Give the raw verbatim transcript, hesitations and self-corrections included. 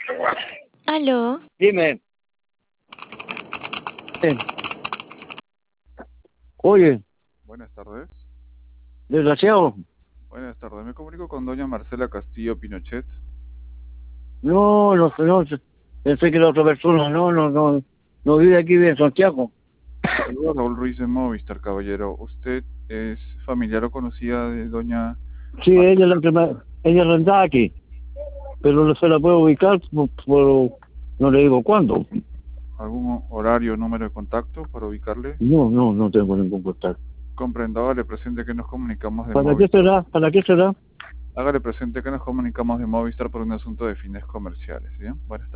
Aló. Dime. Eh, Oye, Buenas tardes. desgraciado. Buenas tardes. Me comunico con doña Marcela Castillo Pinochet. No, no, no. Pensé que era otra persona. No, no, no. No vive aquí, vive en Santiago. Saludo a Raúl Ruiz de Movistar, caballero. ¿Usted es familiar o conocida de doña Sí, Marcela? ella es la que me- ella rentaba aquí. Pero no se la puedo ubicar, por, por- no le digo cuándo. ¿Algún horario o número de contacto para ubicarle? No, no, no tengo ningún contacto. Comprendo. Hágale presente que nos comunicamos de ¿Para qué Movistar. será? ¿Para qué será? Hágale presente que nos comunicamos de Movistar por un asunto de fines comerciales. ¿Bien? Buenas tardes.